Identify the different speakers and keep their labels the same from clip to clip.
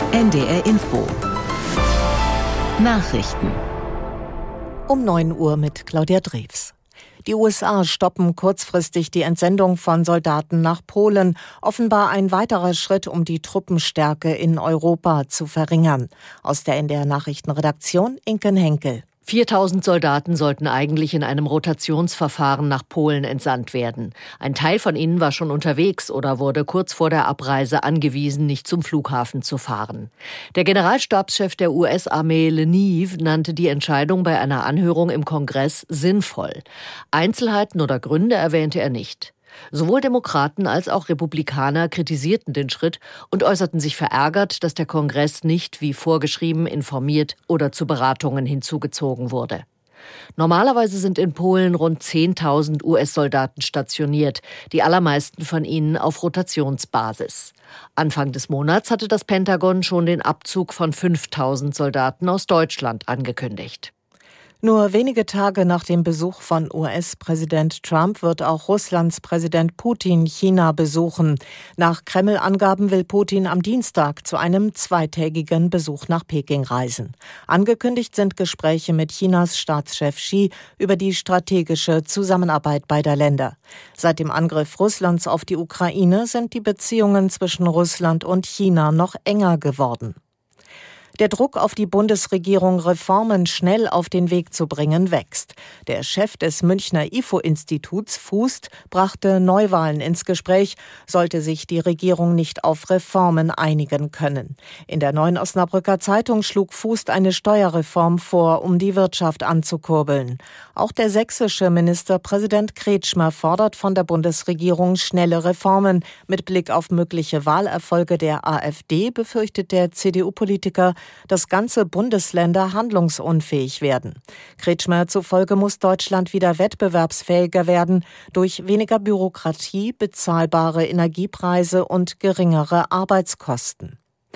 Speaker 1: NDR Info. Nachrichten.
Speaker 2: Um 9 Uhr mit Claudia Drews. Die USA stoppen kurzfristig die Entsendung von Soldaten nach Polen. Offenbar ein weiterer Schritt, um die Truppenstärke in Europa zu verringern. Aus der NDR Nachrichtenredaktion Inken Henkel.
Speaker 3: 4.000 Soldaten sollten eigentlich in einem Rotationsverfahren nach Polen entsandt werden. Ein Teil von ihnen war schon unterwegs oder wurde kurz vor der Abreise angewiesen, nicht zum Flughafen zu fahren. Der Generalstabschef der US-Armee Leniev nannte die Entscheidung bei einer Anhörung im Kongress sinnvoll. Einzelheiten oder Gründe erwähnte er nicht. Sowohl Demokraten als auch Republikaner kritisierten den Schritt und äußerten sich verärgert, dass der Kongress nicht wie vorgeschrieben informiert oder zu Beratungen hinzugezogen wurde. Normalerweise sind in Polen rund 10.000 US-Soldaten stationiert, die allermeisten von ihnen auf Rotationsbasis. Anfang des Monats hatte das Pentagon schon den Abzug von 5.000 Soldaten aus Deutschland angekündigt.
Speaker 2: Nur wenige Tage nach dem Besuch von US-Präsident Trump wird auch Russlands Präsident Putin China besuchen. Nach Kreml-Angaben will Putin am Dienstag zu einem zweitägigen Besuch nach Peking reisen. Angekündigt sind Gespräche mit Chinas Staatschef Xi über die strategische Zusammenarbeit beider Länder. Seit dem Angriff Russlands auf die Ukraine sind die Beziehungen zwischen Russland und China noch enger geworden. Der Druck auf die Bundesregierung, Reformen schnell auf den Weg zu bringen, wächst. Der Chef des Münchner IFO-Instituts, Fußt, brachte Neuwahlen ins Gespräch, sollte sich die Regierung nicht auf Reformen einigen können. In der Neuen Osnabrücker Zeitung schlug Fußt eine Steuerreform vor, um die Wirtschaft anzukurbeln. Auch der sächsische Ministerpräsident Kretschmer fordert von der Bundesregierung schnelle Reformen. Mit Blick auf mögliche Wahlerfolge der AfD befürchtet der CDU-Politiker, dass ganze Bundesländer handlungsunfähig werden. Kretschmer zufolge muss Deutschland wieder wettbewerbsfähiger werden durch weniger Bürokratie, bezahlbare Energiepreise und geringere Arbeitskosten.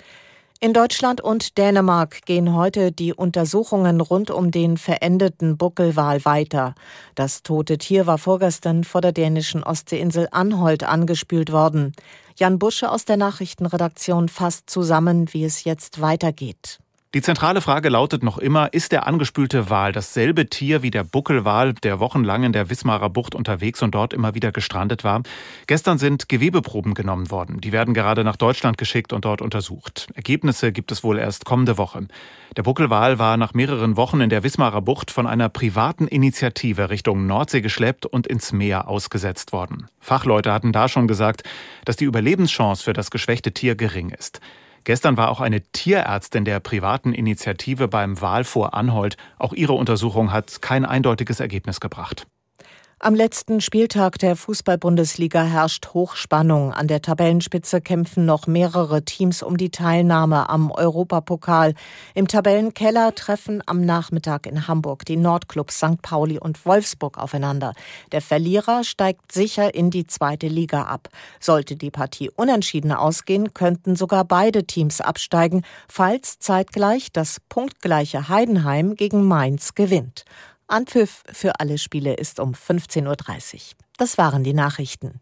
Speaker 2: In Deutschland und Dänemark gehen heute die Untersuchungen rund um den verendeten Buckelwal weiter. Das tote Tier war vorgestern vor der dänischen Ostseeinsel Anholt angespült worden. Jan Busche aus der Nachrichtenredaktion fasst zusammen, wie es jetzt weitergeht.
Speaker 4: Die zentrale Frage lautet noch immer, ist der angespülte Wal dasselbe Tier wie der Buckelwal, der wochenlang in der Wismarer Bucht unterwegs und dort immer wieder gestrandet war? Gestern sind Gewebeproben genommen worden. Die werden gerade nach Deutschland geschickt und dort untersucht. Ergebnisse gibt es wohl erst kommende Woche. Der Buckelwal war nach mehreren Wochen in der Wismarer Bucht von einer privaten Initiative Richtung Nordsee geschleppt und ins Meer ausgesetzt worden. Fachleute hatten da schon gesagt, dass die Überlebenschance für das geschwächte Tier gering ist. Gestern war auch eine Tierärztin der privaten Initiative beim Wal vor Anholt. Auch ihre Untersuchung hat kein eindeutiges Ergebnis gebracht.
Speaker 2: Am letzten Spieltag der Fußball-Bundesliga herrscht Hochspannung. An der Tabellenspitze kämpfen noch mehrere Teams um die Teilnahme am Europapokal. Im Tabellenkeller treffen am Nachmittag in Hamburg die Nordclubs St. Pauli und Wolfsburg aufeinander. Der Verlierer steigt sicher in die zweite Liga ab. Sollte die Partie unentschieden ausgehen, könnten sogar beide Teams absteigen, falls zeitgleich das punktgleiche Heidenheim gegen Mainz gewinnt. Anpfiff für alle Spiele ist um 15.30 Uhr. Das waren die Nachrichten.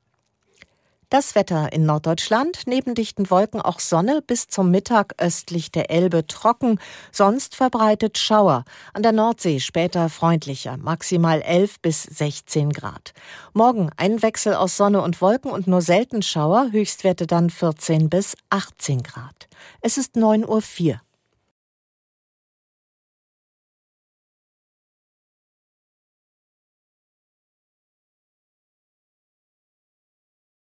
Speaker 2: Das Wetter in Norddeutschland, neben dichten Wolken auch Sonne, bis zum Mittag östlich der Elbe trocken, sonst verbreitet Schauer. An der Nordsee später freundlicher, maximal 11 bis 16 Grad. Morgen ein Wechsel aus Sonne und Wolken und nur selten Schauer, Höchstwerte dann 14 bis 18 Grad. Es ist 9.04 Uhr.